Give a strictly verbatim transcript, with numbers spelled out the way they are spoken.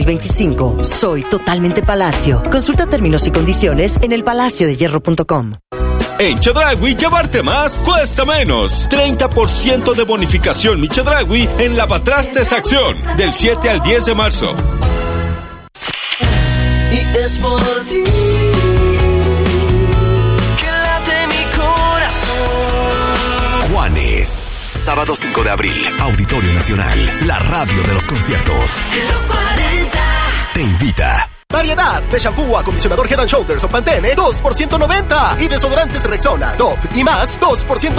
veinticinco. Soy totalmente Palacio. Consulta términos y condiciones en el palacio de hierro punto com. En Chedraui, llevarte más cuesta menos. treinta por ciento de bonificación Mi Chedraui en Lavatrastes Acción. Del siete al diez de marzo. Y es por ti que late mi corazón. Juanes. Sábado cinco de abril. Auditorio Nacional. La radio de los conciertos. Los cuarenta. Te invita. Variedad de shampoo, acondicionador Head and Shoulders o Pantene, dos por ciento noventa. Y desodorantes Rexona, Top y más, dos por ciento